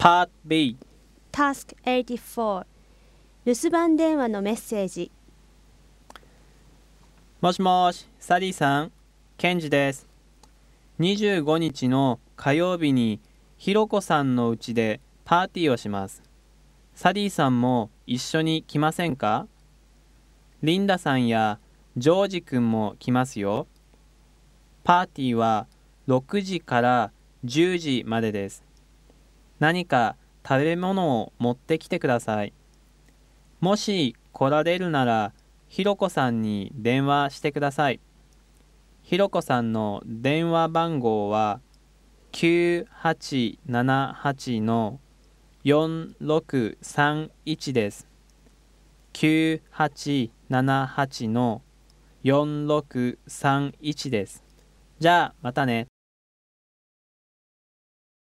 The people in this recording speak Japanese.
Part B Task 84留守番電話のメッセージ。 もしもし、サリーさん、ケンジです。25日の火曜日にひろこさんの家でパーティーをします。サリーさんも一緒に来ませんか？リンダさんやジョージ君も来ますよ。パーティーは6時から10時までです。何か食べ物を持ってきてください。もし来られるなら、ひろこさんに電話してください。ひろこさんの電話番号は9878-4631です。9878-4631です。じゃあまたね。